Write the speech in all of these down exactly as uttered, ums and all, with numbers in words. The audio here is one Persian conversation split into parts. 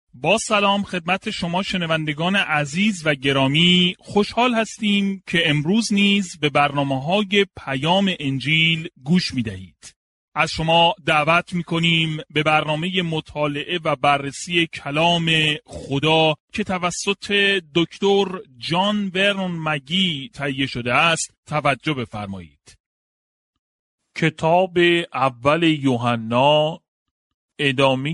با سلام خدمت شما شنوندگان عزیز و گرامی، خوشحال هستیم که امروز نیز به برنامه‌های پیام انجیل گوش می‌دهید. از شما دعوت می‌کنیم به برنامه مطالعه و بررسی کلام خدا که توسط دکتر جان ورنون مگی تهیه شده است توجه بفرمایید. کتاب اول یوحنا، ادامه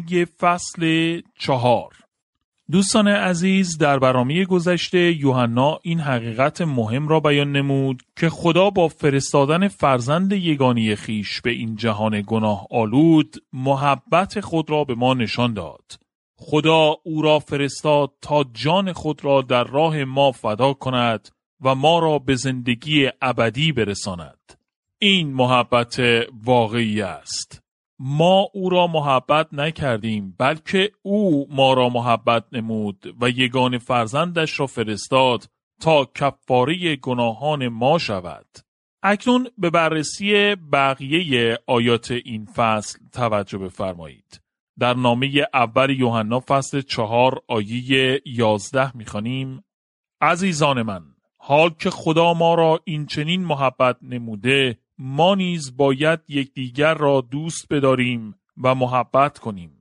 فصل چهار. دوستان عزیز، در برنامه گذشته یوحنا این حقیقت مهم را بیان نمود که خدا با فرستادن فرزند یگانه خیش به این جهان گناه آلود محبت خود را به ما نشان داد. خدا او را فرستاد تا جان خود را در راه ما فدا کند و ما را به زندگی ابدی برساند. این محبت واقعی است. ما او را محبت نکردیم، بلکه او ما را محبت نمود و یگانه فرزندش را فرستاد تا کفاره گناهان ما شود. اکنون به بررسی بقیه آیات این فصل توجه بفرمایید. در نامه اول یوحنا فصل چهار آیه یازده می‌خوانیم: عزیزان من، حال که خدا ما را این چنین محبت نموده، ما نیز باید یکدیگر را دوست بداریم و محبت کنیم.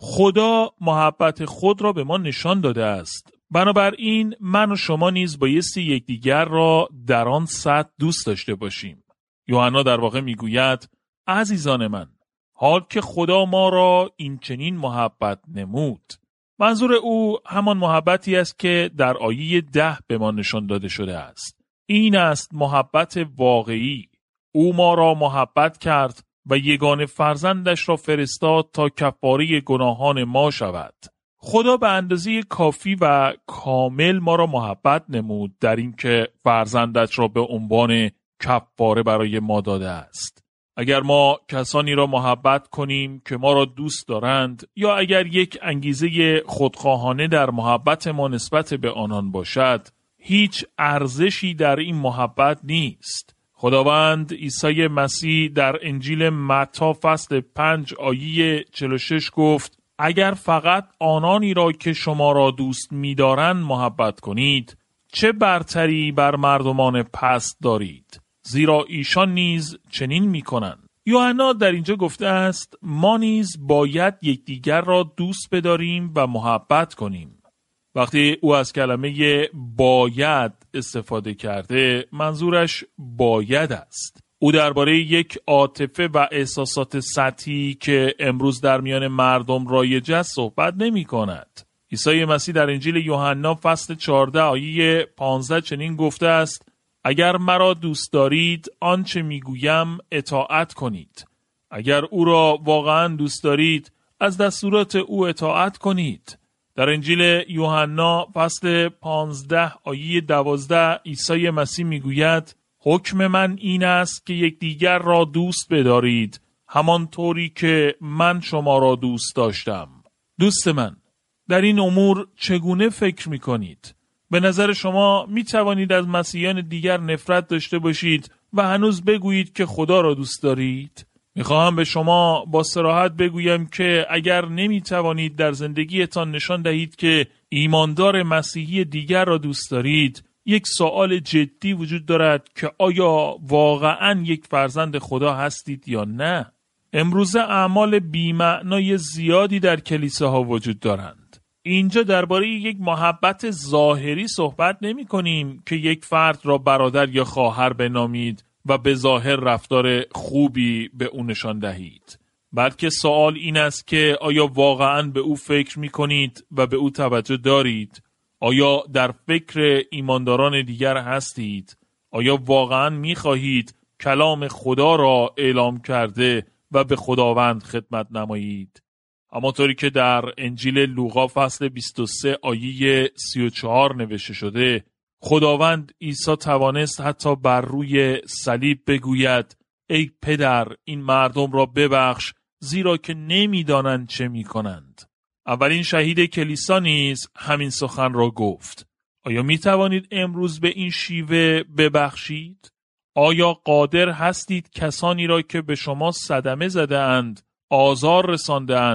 خدا محبت خود را به ما نشان داده است. بنابراین من و شما نیز بایستی یکدیگر را در آن سطح دوست داشته باشیم. یوحنا در واقع میگوید: عزیزان من، حال که خدا ما را این چنین محبت نمود. منظور او همان محبتی است که در آیه ده به ما نشان داده شده است. این است محبت واقعی. او ما را محبت کرد و یگانه فرزندش را فرستاد تا کفاره گناهان ما شود. خدا به اندازه کافی و کامل ما را محبت نمود در این که فرزندش را به عنوان کفاره برای ما داده است. اگر ما کسانی را محبت کنیم که ما را دوست دارند، یا اگر یک انگیزه خودخواهانه در محبت ما نسبت به آنان باشد، هیچ ارزشی در این محبت نیست. خداوند عیسی مسیح در انجیل متی فصل پنج آیه چهل و شش گفت: اگر فقط آنانی را که شما را دوست می‌دارند محبت کنید، چه برتری بر مردمان پست دارید؟ زیرا ایشان نیز چنین می‌کنند. یوحنا در اینجا گفته است ما نیز باید یکدیگر را دوست بداریم و محبت کنیم. وقتی او از کلمه باید استفاده کرده، منظورش باید است. او درباره یک عاطفه و احساسات سطحی که امروز در میان مردم رایج است صحبت نمی کند. عیسی مسیح در انجیل یوحنا فصل چهارده آیه پانزده چنین گفته است: اگر مرا دوست دارید آنچه میگویم اطاعت کنید. اگر او را واقعا دوست دارید از دستورات او اطاعت کنید. در انجیل یوحنا فصل پانزده آیه دوازده عیسی مسیح میگوید: حکم من این است که یکدیگر را دوست بدارید همانطوری که من شما را دوست داشتم. دوست من، در این امور چگونه فکر میکنید؟ به نظر شما میتوانید از مسیحیان دیگر نفرت داشته باشید و هنوز بگویید که خدا را دوست دارید؟ میخواهم به شما با صراحت بگویم که اگر نمیتوانید در زندگیتان نشان دهید که ایماندار مسیحی دیگر را دوست دارید، یک سوال جدی وجود دارد که آیا واقعاً یک فرزند خدا هستید یا نه؟ امروزه اعمال بی‌معنای زیادی در کلیساها وجود دارند. اینجا درباره یک محبت ظاهری صحبت نمی کنیم که یک فرد را برادر یا خواهر بنامید و به ظاهر رفتار خوبی به او نشان دهید. بلکه سوال این است که آیا واقعاً به او فکر می کنید و به او توجه دارید؟ آیا در فکر ایمانداران دیگر هستید؟ آیا واقعاً می خواهید کلام خدا را اعلام کرده و به خداوند خدمت نمایید؟ همانطوری که در انجیل لوقا فصل بیست و سه آیه سی و چهار نوشته شده، خداوند عیسی توانست حتی بر روی صلیب بگوید: ای پدر، این مردم را ببخش زیرا که نمی‌دانند چه می‌کنند. اولین شهید کلیسا نیز همین سخن را گفت. آیا می‌توانید امروز به این شیوه ببخشید؟ آیا قادر هستید کسانی را که به شما صدمه زده اند، آزار رسانده اند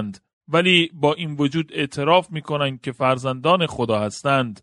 ولی با این وجود اعتراف میکنند که فرزندان خدا هستند،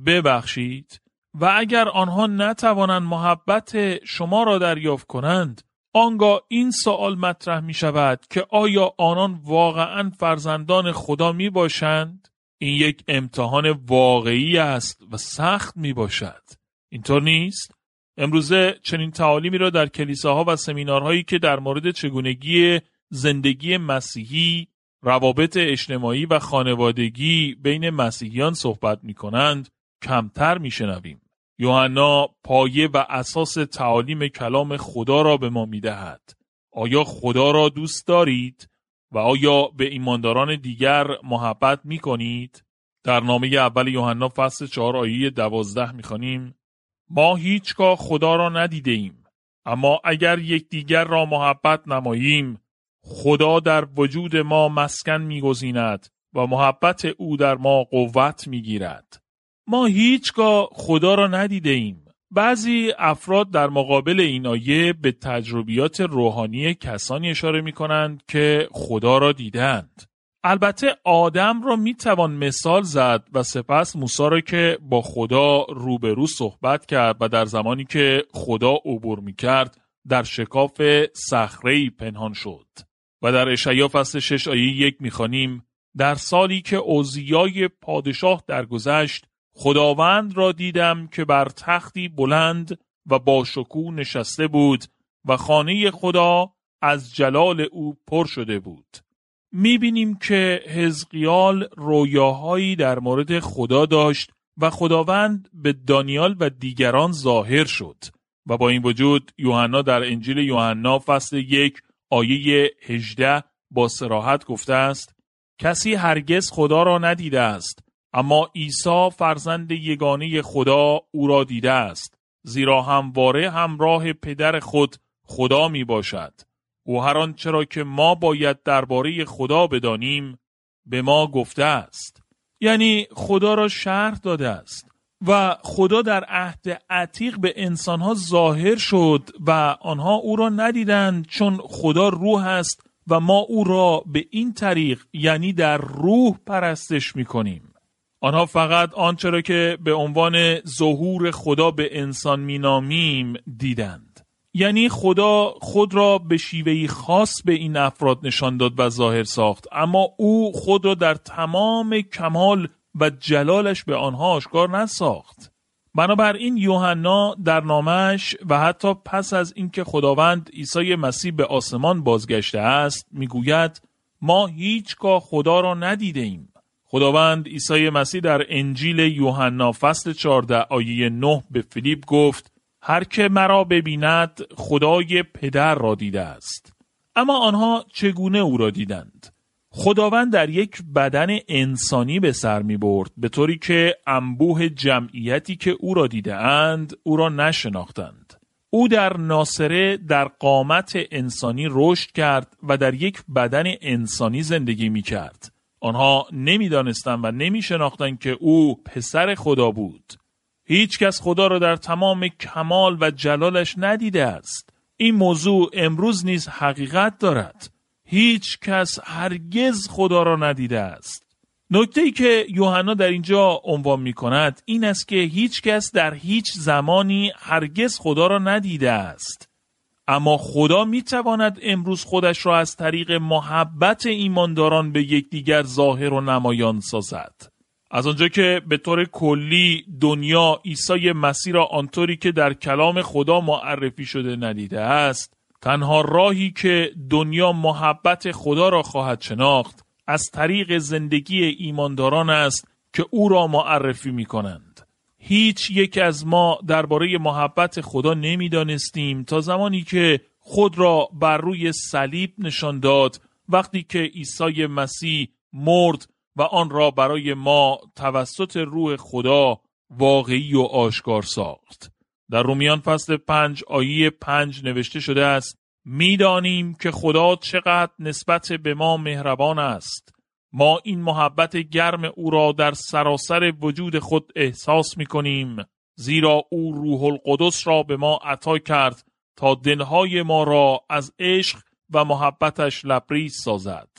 ببخشید و اگر آنها نتوانند محبت شما را دریافت کنند، آنگاه این سوال مطرح می شود که آیا آنان واقعاً فرزندان خدا می باشند؟ این یک امتحان واقعی است و سخت می باشد. اینطور نیست؟ امروزه چنین تعالیمی را در کلیساها و سمینارهایی که در مورد چگونگی زندگی مسیحی، روابط اجتماعی و خانوادگی بین مسیحیان صحبت می کنند، کمتر می شنویم. یوحنا پایه و اساس تعالیم کلام خدا را به ما می دهد. آیا خدا را دوست دارید؟ و آیا به ایمانداران دیگر محبت می کنید؟ در نامه اول یوحنا فصل چهار آیه دوازده می خوانیم: ما هیچگاه خدا را ندیده ایم، اما اگر یکدیگر را محبت نماییم، خدا در وجود ما مسکن می گزیند و محبت او در ما قوت می گیرد. ما هیچگاه خدا را ندیده ایم. بعضی افراد در مقابل این آیه به تجربیات روحانی کسانی اشاره می کنند که خدا را دیدند. البته آدم را می توان مثال زد و سپس موسی را که با خدا روبرو صحبت کرد و در زمانی که خدا عبور می کرد در شکاف صخره‌ای پنهان شد. و در اشعیا فصل شش آیه یک می خوانیم: در سالی که اوزیای پادشاه درگذشت، خداوند را دیدم که بر تختی بلند و با شکوه نشسته بود و خانه خدا از جلال او پر شده بود. می‌بینیم که حزقیال رویاهایی در مورد خدا داشت و خداوند به دانیال و دیگران ظاهر شد. و با این وجود یوحنا در انجیل یوحنا فصل یک آیه هجده با صراحت گفته است: کسی هرگز خدا را ندیده است، اما عیسی فرزند یگانه خدا او را دیده است، زیرا همواره همراه پدر خود خدا می باشد. او هر آنچه را که ما باید درباره خدا بدانیم به ما گفته است. یعنی خدا را شرح داده است و خدا در عهد عتیق به انسانها ظاهر شد و آنها او را ندیدند، چون خدا روح است و ما او را به این طریق یعنی در روح پرستش می کنیم. آنها فقط آنچه را که به عنوان ظهور خدا به انسان می نامیم دیدند. یعنی خدا خود را به شیوهی خاص به این افراد نشان داد و ظاهر ساخت، اما او خود را در تمام کمال و جلالش به آنها آشکار نساخت. بنابراین یوحنا در نامش و حتی پس از اینکه خداوند عیسی مسیح به آسمان بازگشته است میگوید ما هیچگاه خدا را ندیده ایم. خداوند عیسی مسیح در انجیل یوحنا فصل چهارده آیه نه به فیلیپ گفت: هر که مرا ببیند خدای پدر را دیده است. اما آنها چگونه او را دیدند؟ خداوند در یک بدن انسانی به سر می برد، به طوری که انبوه جمعیتی که او را دیده اند او را نشناختند. او در ناصره در قامت انسانی رشد کرد و در یک بدن انسانی زندگی می کرد. آنها نمی دانستند و نمی شناختند که او پسر خدا بود. هیچ کس خدا را در تمام کمال و جلالش ندیده است. این موضوع امروز نیز حقیقت دارد. هیچ کس هرگز خدا را ندیده است. نکته‌ای که یوحنا در اینجا عنوان می کند این است که هیچ کس در هیچ زمانی هرگز خدا را ندیده است. اما خدا می تواند امروز خودش را از طریق محبت ایمانداران به یکدیگر ظاهر و نمایان سازد. از آنجا که به طور کلی دنیا عیسی مسیح را آنطوری که در کلام خدا معرفی شده ندیده است، تنها راهی که دنیا محبت خدا را خواهد شناخت از طریق زندگی ایمانداران است که او را معرفی می کنند. هیچ یک از ما درباره محبت خدا نمی دانستیم تا زمانی که خود را بر روی صلیب نشان داد، وقتی که عیسی مسیح مرد و آن را برای ما توسط روح خدا واقعی و آشکار ساخت. در رومیان فصل پنج آیه پنج نوشته شده است: می‌دانیم که خدا چقدر نسبت به ما مهربان است. ما این محبت گرم او را در سراسر وجود خود احساس می‌کنیم، زیرا او روح القدس را به ما عطا کرد تا دلهای ما را از عشق و محبتش لبریز سازد.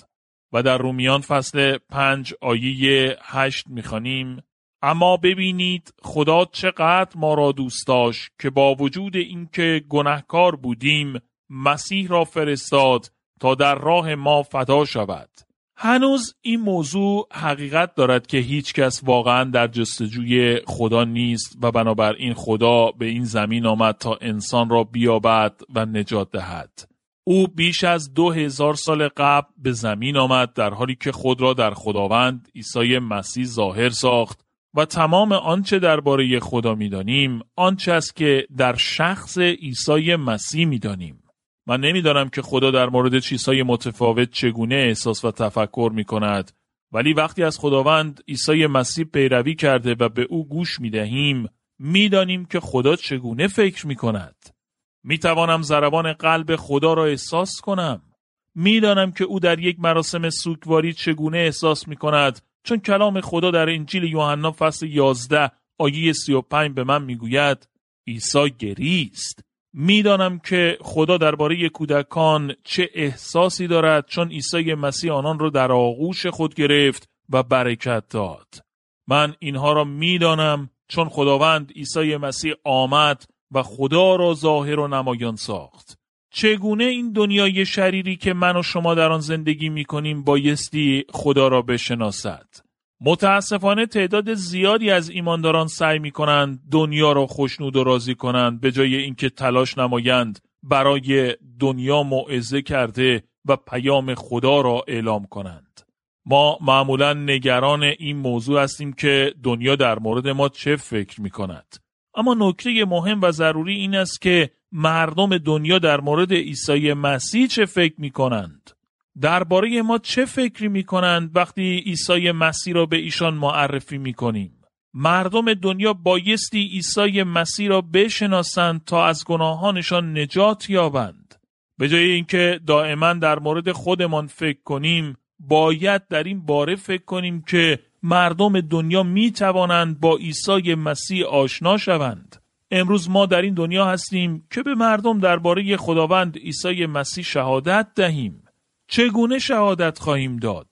و در رومیان فصل پنج آیه هشت میخوانیم: اما ببینید خدا چقدر ما را دوست داشت که با وجود اینکه گناهکار بودیم مسیح را فرستاد تا در راه ما فدا شود. هنوز این موضوع حقیقت دارد که هیچ کس واقعا در جستجوی خدا نیست و بنابراین خدا به این زمین آمد تا انسان را بیابد و نجات دهد. او بیش از دو هزار سال قبل به زمین آمد در حالی که خود را در خداوند عیسی مسیح ظاهر ساخت و تمام آنچه درباره خدا می‌دانیم آنچه است که در شخص عیسی مسیح می‌دانیم. من نمی‌دانم که خدا در مورد چیزهای متفاوت چگونه احساس و تفکر می‌کند، ولی وقتی از خداوند عیسی مسیح پیروی کرده و به او گوش می‌دهیم می‌دانیم که خدا چگونه فکر می‌کند. می‌توانم ضربان قلب خدا را احساس کنم. می‌دانم که او در یک مراسم سوگواری چگونه احساس می‌کند، چون کلام خدا در انجیل یوحنا فصل یازده آیه سی و پنج به من میگوید عیسی گریست. میدانم که خدا درباره کودکان چه احساسی دارد، چون عیسی مسیح آنان را در آغوش خود گرفت و برکت داد. من اینها را میدانم چون خداوند عیسی مسیح آمد و خدا را ظاهر و نمایان ساخت. چگونه این دنیای شریری که من و شما در آن زندگی می‌کنیم بایستی خدا را بشناسد؟ متاسفانه تعداد زیادی از ایمانداران سعی می‌کنند دنیا را خوشنود و راضی کنند به جای اینکه تلاش نمایند برای دنیا موعظه کرده و پیام خدا را اعلام کنند. ما معمولاً نگران این موضوع هستیم که دنیا در مورد ما چه فکر می‌کند. اما نکته مهم و ضروری این است که مردم دنیا در مورد عیسی مسیح چه فکر می‌کنند؟ درباره ما چه فکری می‌کنند وقتی عیسی مسیح را به ایشان معرفی می‌کنیم؟ مردم دنیا بایستی عیسی مسیح را بشناسند تا از گناهانشان نجات یابند. به جای اینکه دائما در مورد خودمان فکر کنیم، باید در این باره فکر کنیم که مردم دنیا می‌توانند با عیسی مسیح آشنا شوند. امروز ما در این دنیا هستیم که به مردم درباره خداوند عیسی مسیح شهادت دهیم. چگونه شهادت خواهیم داد؟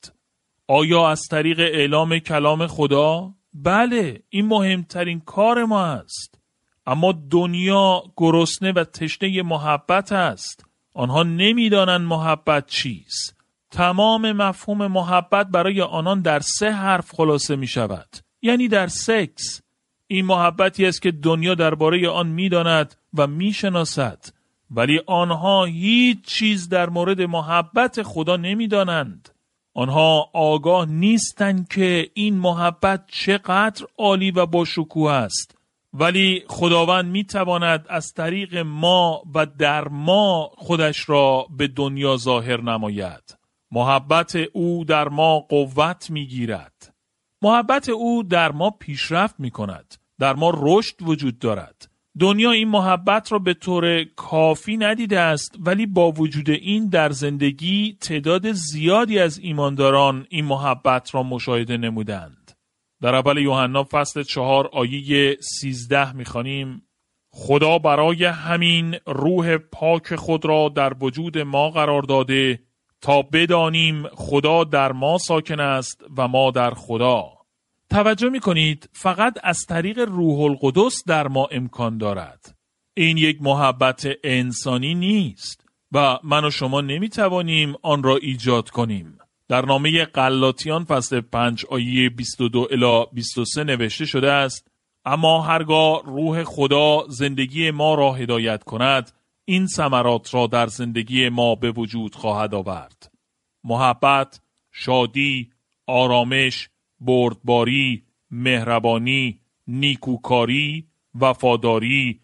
آیا از طریق اعلام کلام خدا؟ بله، این مهمترین کار ما است. اما دنیا گرسنه و تشنه محبت است. آنها نمیدانند محبت چیست. تمام مفهوم محبت برای آنان در سه حرف خلاصه می شود. یعنی در سکس. این محبتی است که دنیا درباره آن می‌داند و می‌شناسد، ولی آنها هیچ چیز در مورد محبت خدا نمی‌دانند. آنها آگاه نیستند که این محبت چقدر عالی و با شکوه است، ولی خداوند می‌تواند از طریق ما و در ما خودش را به دنیا ظاهر نماید. محبت او در ما قوت می‌گیرد. محبت او در ما پیشرفت می کند. در ما رشد وجود دارد. دنیا این محبت را به طور کافی ندیده است، ولی با وجود این در زندگی تعداد زیادی از ایمانداران این محبت را مشاهده نمودند. در اول یوحنا فصل چهار آیه سیزده می خوانیم: خدا برای همین روح پاک خود را در وجود ما قرار داده تا بدانیم خدا در ما ساکن است و ما در خدا. توجه می‌کنید فقط از طریق روح القدس در ما امکان دارد. این یک محبت انسانی نیست و من و شما نمی‌توانیم آن را ایجاد کنیم. در نامه غلاطیان فصل پنج آیه بیست و دو الی بیست و سه نوشته شده است: اما هرگاه روح خدا زندگی ما را هدایت کند، این ثمرات را در زندگی ما به وجود خواهد آورد: محبت، شادی، آرامش، بردباری، مهربانی، نیکوکاری، وفاداری،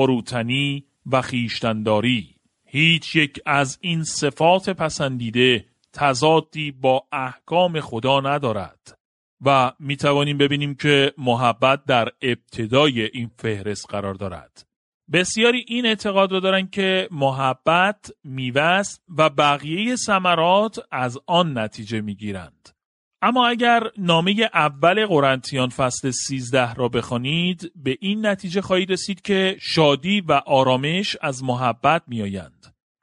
فروتنی و خویشتن‌داری. هیچ یک از این صفات پسندیده تضادی با احکام خدا ندارد و می توانیم ببینیم که محبت در ابتدای این فهرست قرار دارد. بسیاری این اعتقاد را دارند که محبت میوه است و بقیه ثمرات از آن نتیجه میگیرند. اما اگر نامه اول قرنتیان فصل سیزده را بخوانید، به این نتیجه خواهید رسید که شادی و آرامش از محبت میآیند.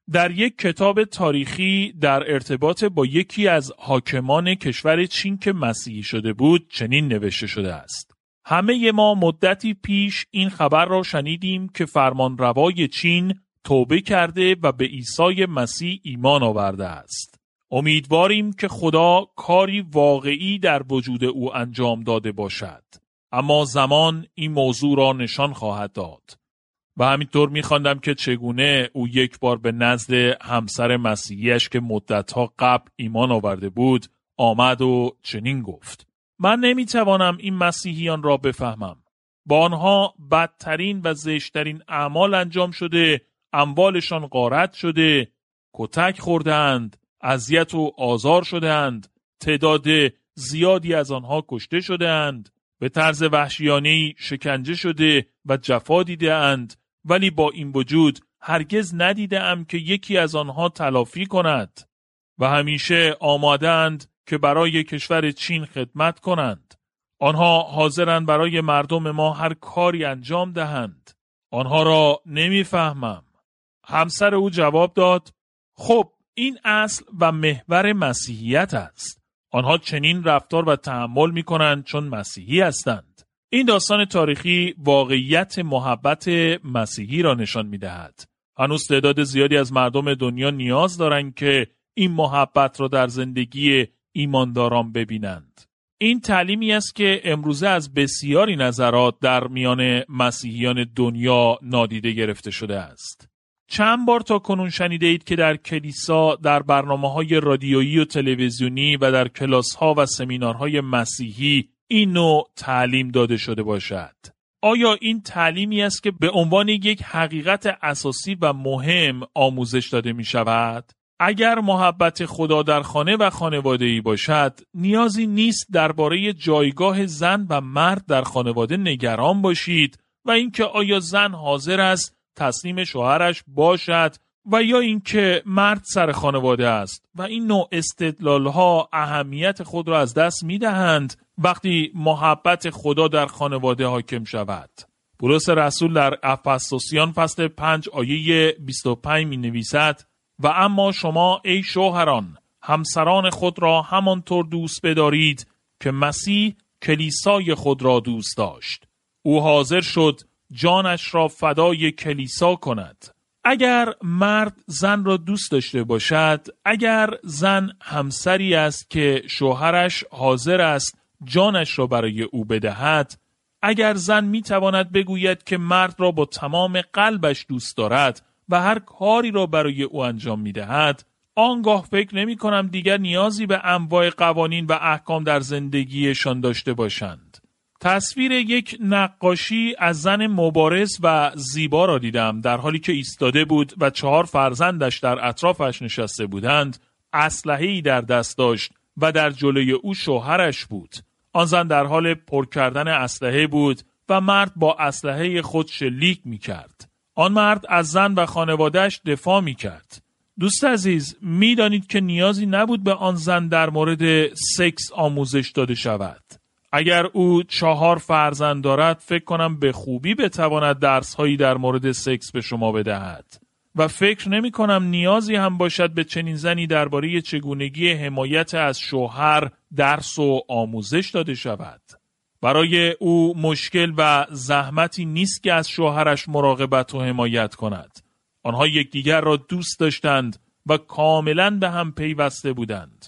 در یک کتاب تاریخی در ارتباط با یکی از حاکمان کشور چین که مسیحی شده بود چنین نوشته شده است: همه ما مدتی پیش این خبر را شنیدیم که فرمانروای چین توبه کرده و به عیسی مسیح ایمان آورده است. امیدواریم که خدا کاری واقعی در وجود او انجام داده باشد. اما زمان این موضوع را نشان خواهد داد. و همینطور می‌خواندم که چگونه او یک بار به نزد همسر مسیحیش که مدتها قبل ایمان آورده بود آمد و چنین گفت: من نمی‌توانم این مسیحیان را بفهمم. با آنها بدترین و زشترین اعمال انجام شده، اموالشان غارت شده، کتک خوردند، اذیت و آزار شدند، تعداد زیادی از آنها کشته شدند، به طرز وحشیانه‌ای شکنجه شده و جفا دیده‌اند، ولی با این وجود هرگز ندیدم که یکی از آنها تلافی کند و همیشه آماده‌اند که برای کشور چین خدمت کنند. آنها حاضرند برای مردم ما هر کاری انجام دهند. آنها را نمیفهمم. همسر او جواب داد: خب این اصل و محور مسیحیت است. آنها چنین رفتار و تحمل می کنند چون مسیحی هستند. این داستان تاریخی واقعیت محبت مسیحی را نشان می دهد. هنوز تعداد زیادی از مردم دنیا نیاز دارند که این محبت را در زندگی ایمانداران ببینند. این تعلیمی است که امروزه از بسیاری نظرات در میان مسیحیان دنیا نادیده گرفته شده است. چند بار تا کنون شنیده اید که در کلیسا، در برنامه‌های رادیویی و تلویزیونی و در کلاس‌ها و سمینارهای مسیحی این نوع تعلیم داده شده باشد؟ آیا این تعلیمی است که به عنوان یک حقیقت اساسی و مهم آموزش داده می شود؟ اگر محبت خدا در خانه و خانواده‌ای باشد، نیازی نیست درباره جایگاه زن و مرد در خانواده نگران باشید و اینکه آیا زن حاضر است تسلیم شوهرش باشد و یا اینکه مرد سر خانواده است. و این نوع استدلال‌ها اهمیت خود را از دست می‌دهند وقتی محبت خدا در خانواده حاکم شود. پولس رسول در افسوسیان فصل پنج آیه بیست و پنج می‌نویسد: و اما شما ای شوهران همسران خود را همانطور دوست بدارید که مسیح کلیسای خود را دوست داشت. او حاضر شد جانش را فدای کلیسا کند. اگر مرد زن را دوست داشته باشد، اگر زن همسری است که شوهرش حاضر است جانش را برای او بدهد، اگر زن میتواند بگوید که مرد را با تمام قلبش دوست دارد و هر کاری را برای او انجام میدهد، آنگاه فکر نمی کنم دیگر نیازی به انواع قوانین و احکام در زندگیشان داشته باشند. تصویر یک نقاشی از زن مبارز و زیبا را دیدم در حالی که ایستاده بود و چهار فرزندش در اطرافش نشسته بودند. اسلحه‌ای در دست داشت و در جلوی او شوهرش بود. آن زن در حال پر کردن اسلحه بود و مرد با اسلحه خود شلیک می کرد. آن مرد از زن و خانواده‌اش دفاع می کرد. دوست عزیز، می دانید که نیازی نبود به آن زن در مورد سکس آموزش داده شود. اگر او چهار فرزند دارد، فکر کنم به خوبی بتواند درس‌هایی در مورد سکس به شما بدهد. و فکر نمی کنم نیازی هم باشد به چنین زنی درباره چگونگی حمایت از شوهر درس و آموزش داده شود. برای او مشکل و زحمتی نیست که از شوهرش مراقبت و حمایت کند. آنها یکدیگر را دوست داشتند و کاملاً به هم پیوسته بودند.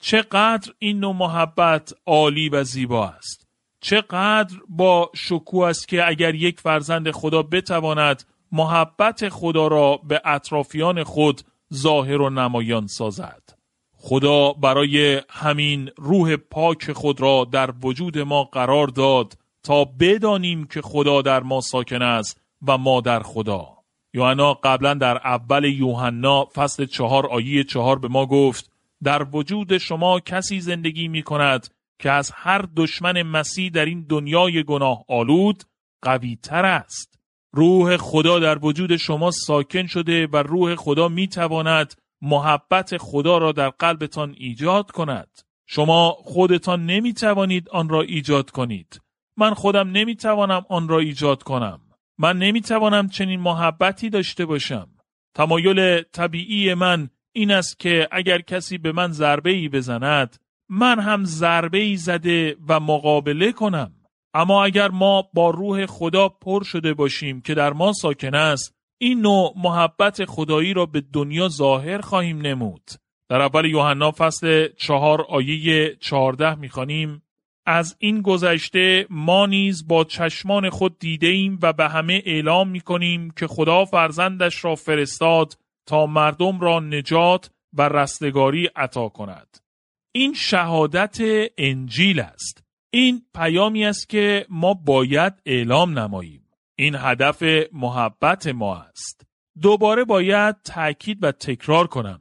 چقدر این نوع محبت عالی و زیبا است. چقدر با شکوه است که اگر یک فرزند خدا بتواند محبت خدا را به اطرافیان خود ظاهر و نمایان سازد. خدا برای همین روح پاک خود را در وجود ما قرار داد تا بدانیم که خدا در ما ساکن است و ما در خدا. یوحنا قبلا در اول یوحنا فصل چهار آیه چهار به ما گفت: در وجود شما کسی زندگی می کند که از هر دشمن مسیح در این دنیای گناه آلود قوی تر است. روح خدا در وجود شما ساکن شده و روح خدا می تواند محبت خدا را در قلبتان ایجاد کند. شما خودتان نمی توانید آن را ایجاد کنید. من خودم نمی توانم آن را ایجاد کنم. من نمی توانم چنین محبتی داشته باشم. تمایل طبیعی من این است که اگر کسی به من ضربه‌ای بزند، من هم ضربه‌ای زده و مقابله کنم. اما اگر ما با روح خدا پر شده باشیم که در ما ساکن است، این نوع محبت خدایی را به دنیا ظاهر خواهیم نمود. در اول یوحنا فصل چهار آیه چهارده می‌خوانیم: از این گذشته ما نیز با چشمان خود دیده ایم و به همه اعلام می‌کنیم که خدا فرزندش را فرستاد تا مردم را نجات و رستگاری عطا کند. این شهادت انجیل است. این پیامی است که ما باید اعلام نماییم. این هدف محبت ما است. دوباره باید تأکید و تکرار کنم.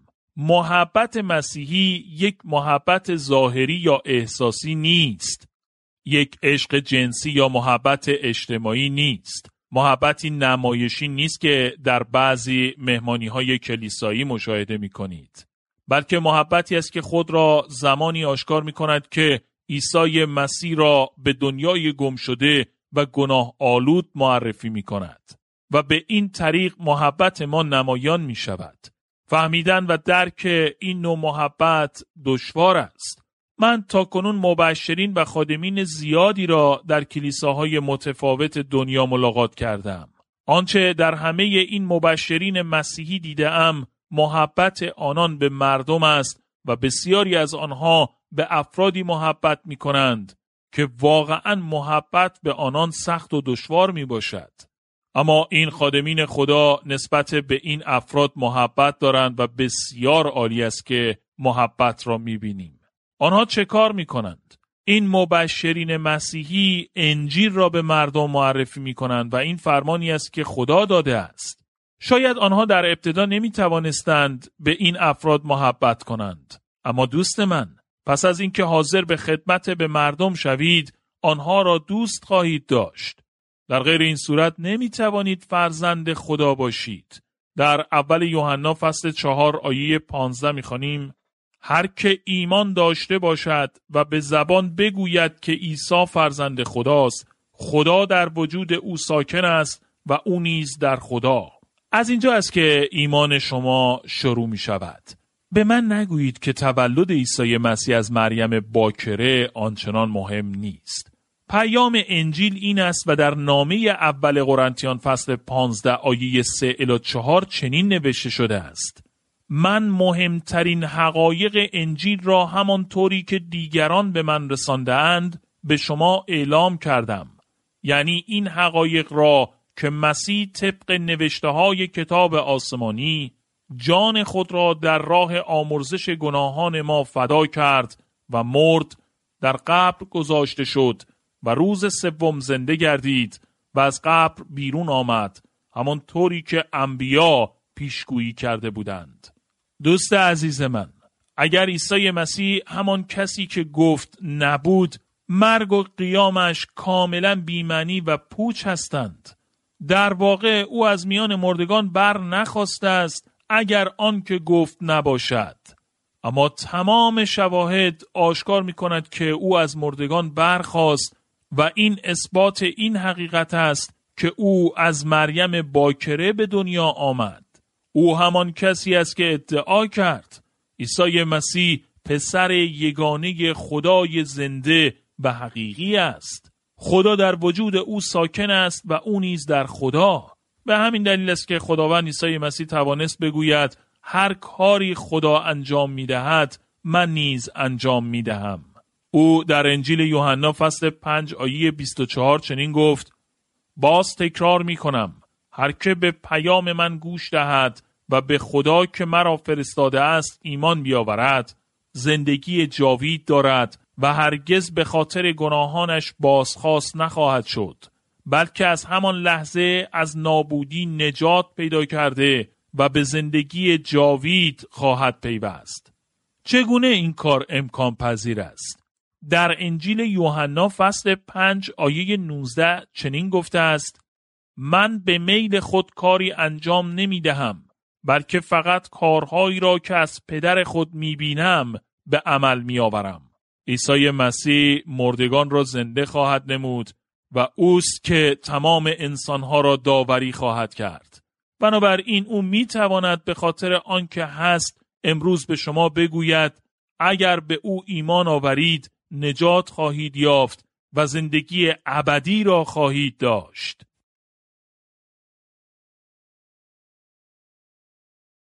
محبت مسیحی یک محبت ظاهری یا احساسی نیست. یک عشق جنسی یا محبت اجتماعی نیست. محبتی نمایشی نیست که در بعضی مهمانی‌های کلیسایی مشاهده می‌کنید. بلکه محبتی است که خود را زمانی آشکار می‌کند که عیسی مسیح را به دنیای گم شده و گناه آلود معرفی می‌کند و به این طریق محبت ما نمایان می‌شود. فهمیدن و درک این نوع محبت دشوار است. من تاکنون مبشرین و خادمین زیادی را در کلیساهای متفاوت دنیا ملاقات کردم. آنچه در همه این مبشرین مسیحی دیدم محبت آنان به مردم است و بسیاری از آنها به افرادی محبت می کنند که واقعا محبت به آنان سخت و دشوار می باشد. اما این خادمین خدا نسبت به این افراد محبت دارند و بسیار عالی است که محبت را می بینیم. آنها چه کار می کنند؟ این مبشرین مسیحی انجیل را به مردم معرفی می کنند و این فرمانی است که خدا داده است. شاید آنها در ابتدا نمی توانستند به این افراد محبت کنند. اما دوست من، پس از اینکه حاضر به خدمت به مردم شوید، آنها را دوست خواهید داشت. در غیر این صورت نمی توانید فرزند خدا باشید. در اول یوحنا فصل چهار آیه پانزده می خوانیم: هر که ایمان داشته باشد و به زبان بگوید که عیسی فرزند خداست، خدا در وجود او ساکن است و او نیز در خدا. از اینجا است که ایمان شما شروع می شود. به من نگویید که تولد عیسی مسیح از مریم باکره آنچنان مهم نیست. پیام انجیل این است و در نامه اول قرنتیان فصل پانزده آیه سه الی چهار چنین نوشته شده است: من مهمترین حقایق انجیل را همانطوری که دیگران به من رسانده‌اند به شما اعلام کردم. یعنی این حقایق را که مسیح طبق نوشته‌های کتاب آسمانی جان خود را در راه آمرزش گناهان ما فدا کرد و مرد، در قبر گذاشته شد و روز سوم زنده گردید و از قبر بیرون آمد، همانطوری که انبیا پیشگویی کرده بودند. دوست عزیز من، اگر عیسی مسیح همان کسی که گفت نبود، مرگ و قیامش کاملا بی‌معنی و پوچ هستند. در واقع او از میان مردگان بر نخواسته است اگر آن که گفت نباشد. اما تمام شواهد آشکار می کند که او از مردگان برخاست و این اثبات این حقیقت است که او از مریم باکره به دنیا آمد. او همان کسی است که ادعا کرد عیسی مسیح پسر یگانه خدای زنده و حقیقی است. خدا در وجود او ساکن است و او نیز در خدا. به همین دلیل است که خداوند عیسی مسیح توانست بگوید هر کاری خدا انجام می‌دهد من نیز انجام می‌دهم. او در انجیل یوحنا فصل پنج آیه بیست و چهار چنین گفت: باز تکرار می‌کنم، هر که به پیام من گوش دهد و به خدا که مرا فرستاده است ایمان بیاورد، زندگی جاوید دارد و هرگز به خاطر گناهانش بازخواست نخواهد شد، بلکه از همان لحظه از نابودی نجات پیدا کرده و به زندگی جاوید خواهد پیوست. چگونه این کار امکان پذیر است؟ در انجیل یوحنا فصل پنج آیه نوزده چنین گفته است: من به میل خود کاری انجام نمی دهم، بلکه فقط کارهایی را که از پدر خود می بینم به عمل می آورم. عیسی مسیح مردگان را زنده خواهد نمود و اوست که تمام انسانها را داوری خواهد کرد. بنابراین او میتواند به خاطر آنکه هست امروز به شما بگوید اگر به او ایمان آورید نجات خواهید یافت و زندگی ابدی را خواهید داشت.